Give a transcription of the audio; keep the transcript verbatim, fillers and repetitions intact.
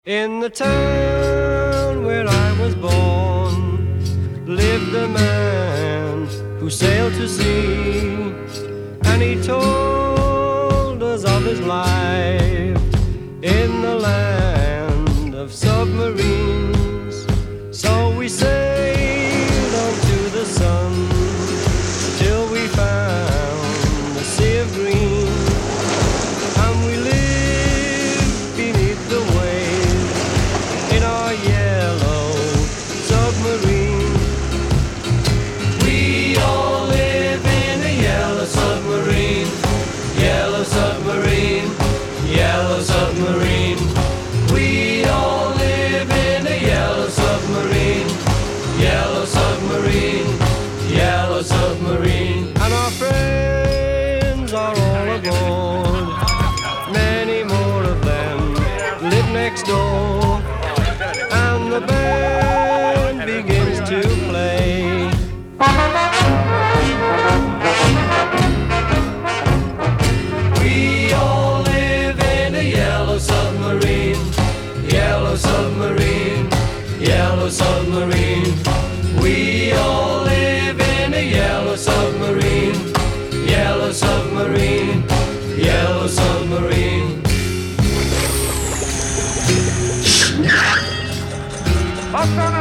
In the town where I was born lived a man who sailed to sea, and he told us of his life in the land of submarines. So we sailed on to the sun till we found the sea of green, and we lived beneath the waves in our yellow submarine. We all live in a yellow submarine, yellow submarine, yellow submarine. We all live in a yellow submarine, yellow submarine, yellow submarine. And our friends are all aboard, many more of them live next door, and the band begins to play. We all live in a yellow submarine, yellow submarine, yellow submarine. We all live in a yellow submarine, yellow submarine, yellow submarine. Baksana!